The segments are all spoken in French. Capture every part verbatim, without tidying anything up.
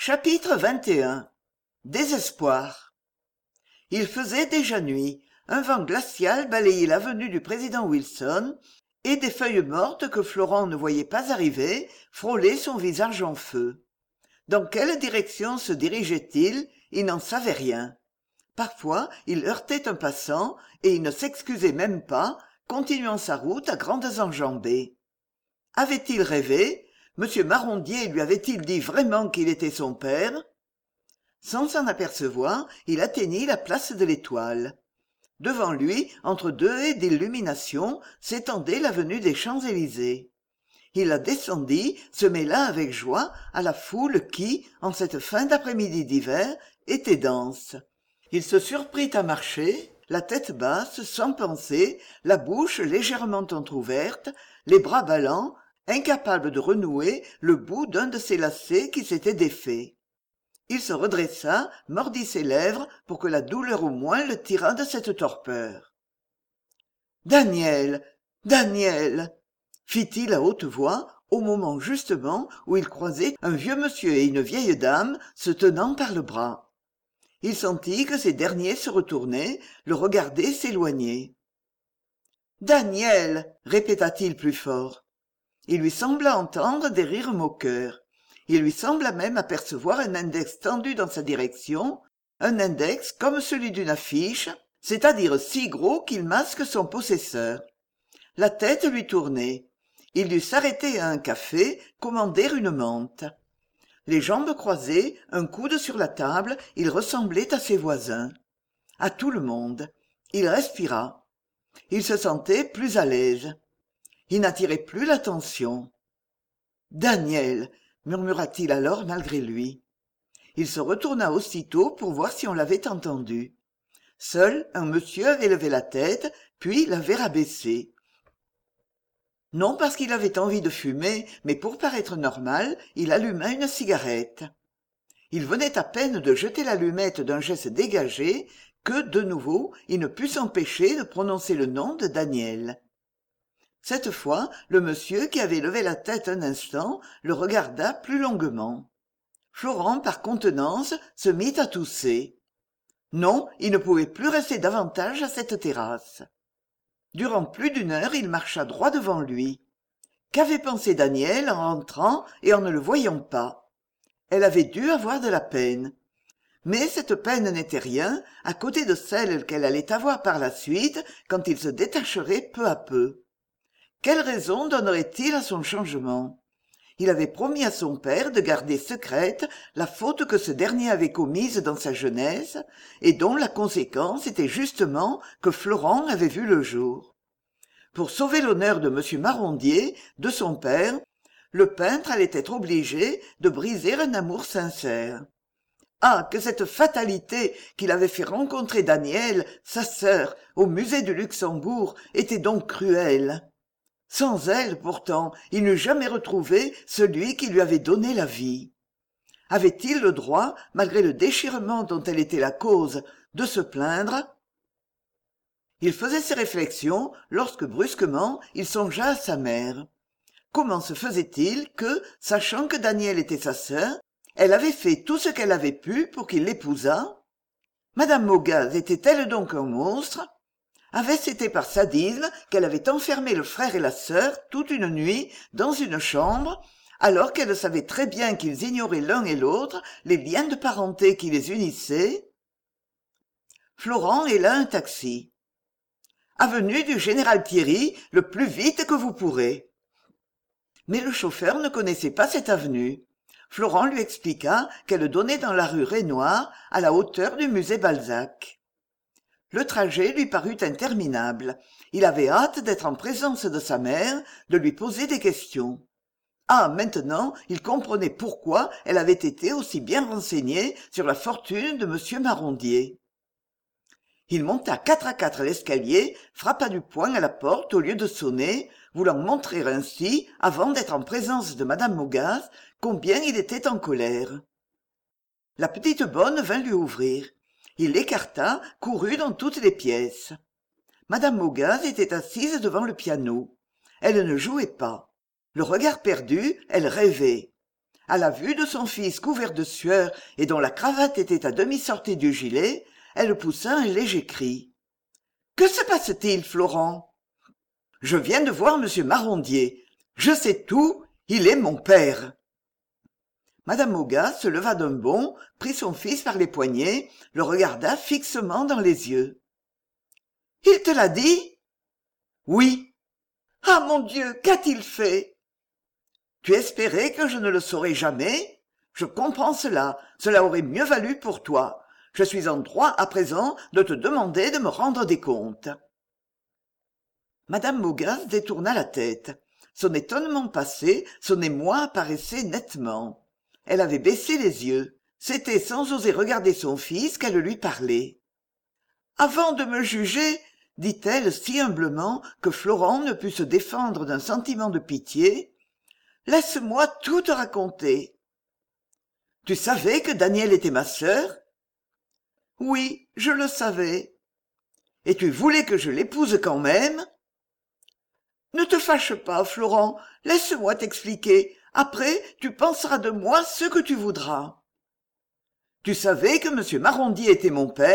Chapitre vingt et un. Désespoir. Il faisait déjà nuit, un vent glacial balayait l'avenue du président Wilson, et des feuilles mortes que Florent ne voyait pas arriver frôlaient son visage en feu. Dans quelle direction se dirigeait-il? Il n'en savait rien. Parfois, il heurtait un passant, et il ne s'excusait même pas, continuant sa route à grandes enjambées. Avait-il rêvé? Monsieur Marondier lui avait-il dit vraiment qu'il était son père? Sans s'en apercevoir, il atteignit la place de l'Étoile. Devant lui, entre deux haies d'illumination, s'étendait l'avenue des Champs-Élysées. Il la descendit, se mêla avec joie à la foule qui, en cette fin d'après-midi d'hiver, était dense. Il se surprit à marcher, la tête basse, sans penser, la bouche légèrement entr'ouverte, les bras ballants, incapable de renouer le bout d'un de ses lacets qui s'était défait. Il se redressa, mordit ses lèvres pour que la douleur au moins le tirât de cette torpeur. « Daniel, Daniel !» fit-il à haute voix, au moment justement où il croisait un vieux monsieur et une vieille dame se tenant par le bras. Il sentit que ces derniers se retournaient, le regardaient s'éloigner. « Daniel !» répéta-t-il plus fort. Il lui sembla entendre des rires moqueurs. Il lui sembla même apercevoir un index tendu dans sa direction, un index comme celui d'une affiche, c'est-à-dire si gros qu'il masque son possesseur. La tête lui tournait. Il dut s'arrêter à un café, commander une menthe. Les jambes croisées, un coude sur la table, il ressemblait à ses voisins. À tout le monde. Il respira. Il se sentait plus à l'aise. Il n'attirait plus l'attention. « Daniel !» murmura-t-il alors malgré lui. Il se retourna aussitôt pour voir si on l'avait entendu. Seul un monsieur avait levé la tête, puis l'avait rabaissée. Non parce qu'il avait envie de fumer, mais pour paraître normal, il alluma une cigarette. Il venait à peine de jeter l'allumette d'un geste dégagé que, de nouveau, il ne put s'empêcher de prononcer le nom de Daniel. Cette fois, le monsieur, qui avait levé la tête un instant, le regarda plus longuement. Florent, par contenance, se mit à tousser. Non, il ne pouvait plus rester davantage à cette terrasse. Durant plus d'une heure, il marcha droit devant lui. Qu'avait pensé Daniel en rentrant et en ne le voyant pas? Elle avait dû avoir de la peine. Mais cette peine n'était rien, à côté de celle qu'elle allait avoir par la suite quand il se détacherait peu à peu. Quelle raison donnerait-il à son changement? Il avait promis à son père de garder secrète la faute que ce dernier avait commise dans sa jeunesse, et dont la conséquence était justement que Florent avait vu le jour. Pour sauver l'honneur de M. Marondier, de son père, le peintre allait être obligé de briser un amour sincère. Ah, que cette fatalité qu'il avait fait rencontrer Daniel, sa sœur, au musée du Luxembourg, était donc cruelle. Sans elle, pourtant, il n'eût jamais retrouvé celui qui lui avait donné la vie. Avait-il le droit, malgré le déchirement dont elle était la cause, de se plaindre? Il faisait ces réflexions lorsque, brusquement, il songea à sa mère. Comment se faisait-il que, sachant que Daniel était sa sœur, elle avait fait tout ce qu'elle avait pu pour qu'il l'épousât? Madame Mogaz était-elle donc un monstre? Avait-ce été par sadisme qu'elle avait enfermé le frère et la sœur toute une nuit dans une chambre, alors qu'elle savait très bien qu'ils ignoraient l'un et l'autre les liens de parenté qui les unissaient? Florent héla un taxi. Avenue du Général Thierry, le plus vite que vous pourrez. Mais le chauffeur ne connaissait pas cette avenue. Florent lui expliqua qu'elle donnait dans la rue Raynouard, à la hauteur du musée Balzac. Le trajet lui parut interminable. Il avait hâte d'être en présence de sa mère, de lui poser des questions. Ah, maintenant, il comprenait pourquoi elle avait été aussi bien renseignée sur la fortune de M. Marondier. Il monta quatre à quatre l'escalier, frappa du poing à la porte au lieu de sonner, voulant montrer ainsi, avant d'être en présence de Madame Mogaz, combien il était en colère. La petite bonne vint lui ouvrir. Il l'écarta, courut dans toutes les pièces. Madame Mogaz était assise devant le piano. Elle ne jouait pas. Le regard perdu, elle rêvait. À la vue de son fils couvert de sueur et dont la cravate était à demi sortie du gilet, elle poussa un léger cri. « Que se passe-t-il, Florent ?»« Je viens de voir monsieur Marondier. Je sais tout, il est mon père. » Madame Augas se leva d'un bond, prit son fils par les poignets, le regarda fixement dans les yeux. « Il te l'a dit ?»« Oui. »« Ah, mon Dieu, qu'a-t-il fait ?»« Tu espérais que je ne le saurais jamais ? Je comprends cela, cela aurait mieux valu pour toi. Je suis en droit à présent de te demander de me rendre des comptes. » Madame Augas détourna la tête. Son étonnement passé, son émoi apparaissait nettement. Elle avait baissé les yeux. C'était sans oser regarder son fils qu'elle lui parlait. « Avant de me juger, dit-elle si humblement que Florent ne put se défendre d'un sentiment de pitié, « laisse-moi tout te raconter. Tu savais que Daniel était ma sœur ? Oui, je le savais. Et tu voulais que je l'épouse quand même ? Ne te fâche pas, Florent, laisse-moi t'expliquer. Après, tu penseras de moi ce que tu voudras. Tu savais que monsieur Marondier était mon père ?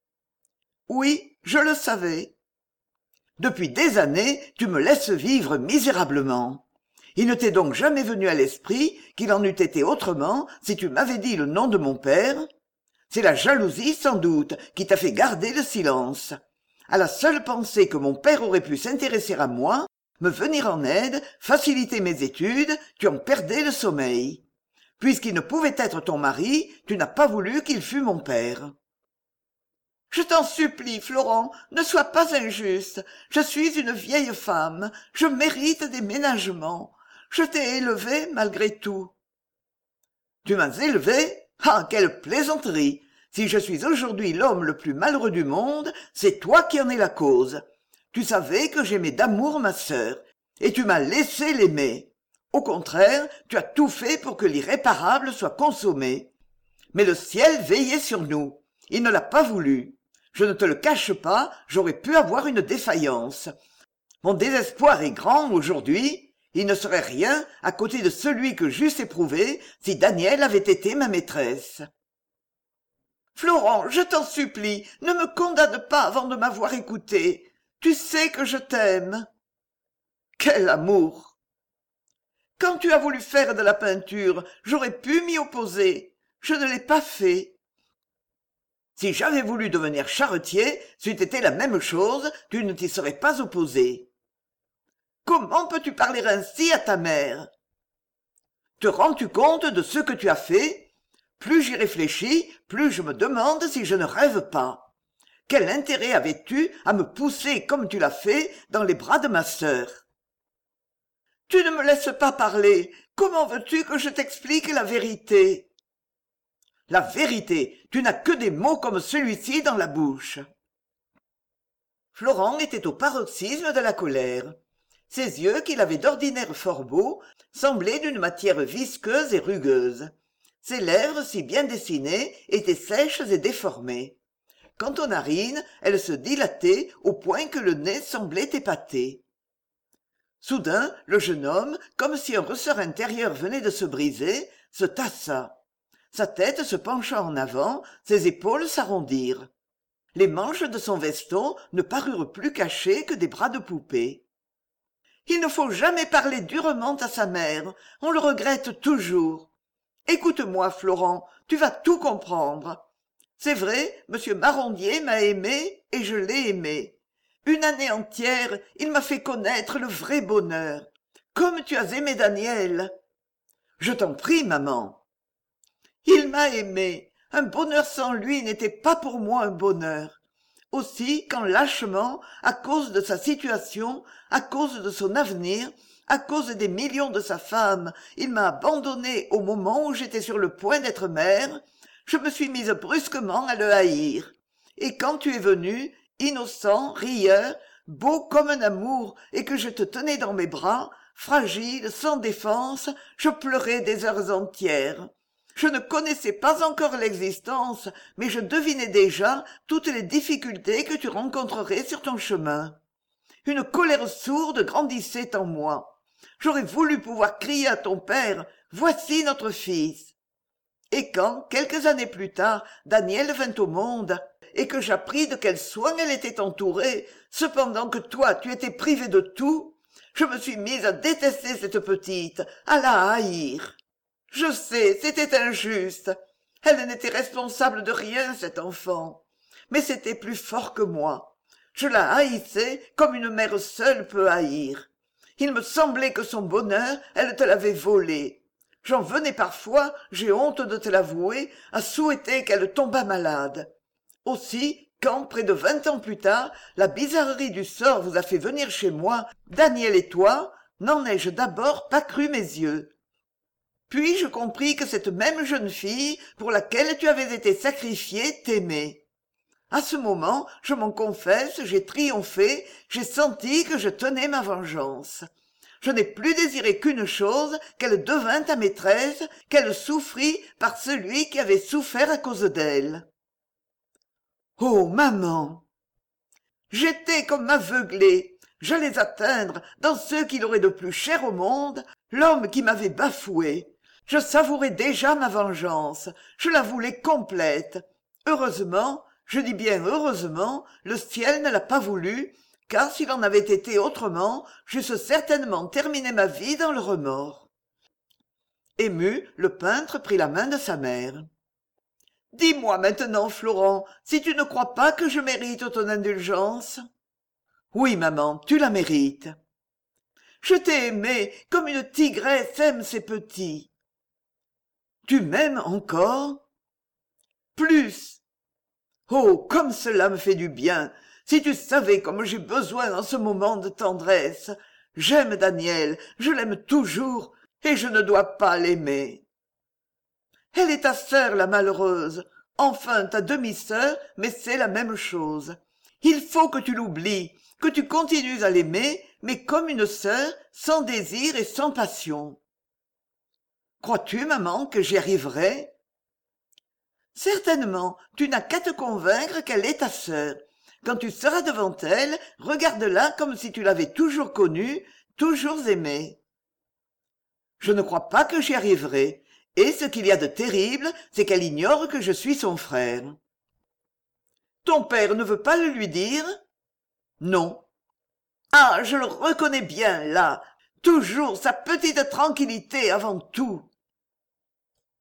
Oui, je le savais. Depuis des années, tu me laisses vivre misérablement. Il ne t'est donc jamais venu à l'esprit qu'il en eût été autrement si tu m'avais dit le nom de mon père ? C'est la jalousie, sans doute, qui t'a fait garder le silence. À la seule pensée que mon père aurait pu s'intéresser à moi, me venir en aide, faciliter mes études, tu en perdais le sommeil. Puisqu'il ne pouvait être ton mari, tu n'as pas voulu qu'il fût mon père. Je t'en supplie, Florent, ne sois pas injuste. Je suis une vieille femme, je mérite des ménagements. Je t'ai élevé malgré tout. Tu m'as élevé ? Ah, quelle plaisanterie ! Si je suis aujourd'hui l'homme le plus malheureux du monde, c'est toi qui en es la cause. Tu savais que j'aimais d'amour ma sœur, et tu m'as laissé l'aimer. Au contraire, tu as tout fait pour que l'irréparable soit consommé. Mais le ciel veillait sur nous. Il ne l'a pas voulu. Je ne te le cache pas, j'aurais pu avoir une défaillance. Mon désespoir est grand aujourd'hui. Il ne serait rien à côté de celui que j'eusse éprouvé si Daniel avait été ma maîtresse. Florent, je t'en supplie, ne me condamne pas avant de m'avoir écouté. Tu sais que je t'aime. Quel amour! Quand tu as voulu faire de la peinture, j'aurais pu m'y opposer. Je ne l'ai pas fait. Si j'avais voulu devenir charretier, c'eût été la même chose, tu ne t'y serais pas opposé. Comment peux-tu parler ainsi à ta mère? Te rends-tu compte de ce que tu as fait? Plus j'y réfléchis, plus je me demande si je ne rêve pas. Quel intérêt avais-tu à me pousser comme tu l'as fait dans les bras de ma sœur? Tu ne me laisses pas parler. Comment veux-tu que je t'explique la vérité? La vérité, tu n'as que des mots comme celui-ci dans la bouche. Florent était au paroxysme de la colère. Ses yeux, qu'il avait d'ordinaire fort beaux, semblaient d'une matière visqueuse et rugueuse. Ses lèvres, si bien dessinées, étaient sèches et déformées. Quant aux narines, elles se dilataient au point que le nez semblait épaté. Soudain, le jeune homme, comme si un ressort intérieur venait de se briser, se tassa. Sa tête se pencha en avant, ses épaules s'arrondirent. Les manches de son veston ne parurent plus cachées que des bras de poupée. Il ne faut jamais parler durement à sa mère, on le regrette toujours. Écoute-moi, Florent, tu vas tout comprendre. C'est vrai, monsieur Marondier m'a aimé et je l'ai aimé. Une année entière, il m'a fait connaître le vrai bonheur. Comme tu as aimé Daniel. Je t'en prie, maman. Il m'a aimé. Un bonheur sans lui n'était pas pour moi un bonheur. Aussi, quand lâchement, à cause de sa situation, à cause de son avenir, à cause des millions de sa femme, il m'a abandonnée au moment où j'étais sur le point d'être mère, je me suis mise brusquement à le haïr. Et quand tu es venu, innocent, rieur, beau comme un amour, et que je te tenais dans mes bras, fragile, sans défense, je pleurais des heures entières. Je ne connaissais pas encore l'existence, mais je devinais déjà toutes les difficultés que tu rencontrerais sur ton chemin. Une colère sourde grandissait en moi. J'aurais voulu pouvoir crier à ton père, voici notre fils. Et quand, quelques années plus tard, Daniel vint au monde, et que j'appris de quels soins elle était entourée, cependant que toi tu étais privé de tout, je me suis mise à détester cette petite, à la haïr. Je sais, c'était injuste. Elle n'était responsable de rien, cette enfant. Mais c'était plus fort que moi. Je la haïssais comme une mère seule peut haïr. Il me semblait que son bonheur, elle te l'avait volé. J'en venais parfois, j'ai honte de te l'avouer, à souhaiter qu'elle tombât malade. Aussi, quand, près de vingt ans plus tard, la bizarrerie du sort vous a fait venir chez moi, Daniel et toi, n'en ai-je d'abord pas cru mes yeux. Puis je compris que cette même jeune fille, pour laquelle tu avais été sacrifié, t'aimait. À ce moment, je m'en confesse, j'ai triomphé, j'ai senti que je tenais ma vengeance. Je n'ai plus désiré qu'une chose, qu'elle devînt ta maîtresse, qu'elle souffrît par celui qui avait souffert à cause d'elle. Oh, maman! J'étais comme aveuglé. J'allais atteindre, dans ce qu'il aurait de plus cher au monde, l'homme qui m'avait bafoué. Je savourais déjà ma vengeance. Je la voulais complète. Heureusement, je dis bien heureusement, le ciel ne l'a pas voulu, car s'il en avait été autrement, j'eusse certainement terminé ma vie dans le remords. Ému, le peintre prit la main de sa mère. « Dis-moi maintenant, Florent, si tu ne crois pas que je mérite ton indulgence ?»« Oui, maman, tu la mérites. »« Je t'ai aimé comme une tigresse aime ses petits. »« Tu m'aimes encore ?»« Plus. » Oh, comme cela me fait du bien. Si tu savais comme j'ai besoin en ce moment de tendresse. J'aime Daniel, je l'aime toujours, et je ne dois pas l'aimer. Elle est ta sœur, la malheureuse, enfin ta demi-sœur, mais c'est la même chose. Il faut que tu l'oublies, que tu continues à l'aimer, mais comme une sœur, sans désir et sans passion. Crois-tu, maman, que j'y arriverai ? Certainement, tu n'as qu'à te convaincre qu'elle est ta sœur. Quand tu seras devant elle, regarde-la comme si tu l'avais toujours connue, toujours aimée. Je ne crois pas que j'y arriverai, et ce qu'il y a de terrible, c'est qu'elle ignore que je suis son frère. Ton père ne veut pas le lui dire ? Non. Ah, je le reconnais bien, là. Toujours sa petite tranquillité avant tout.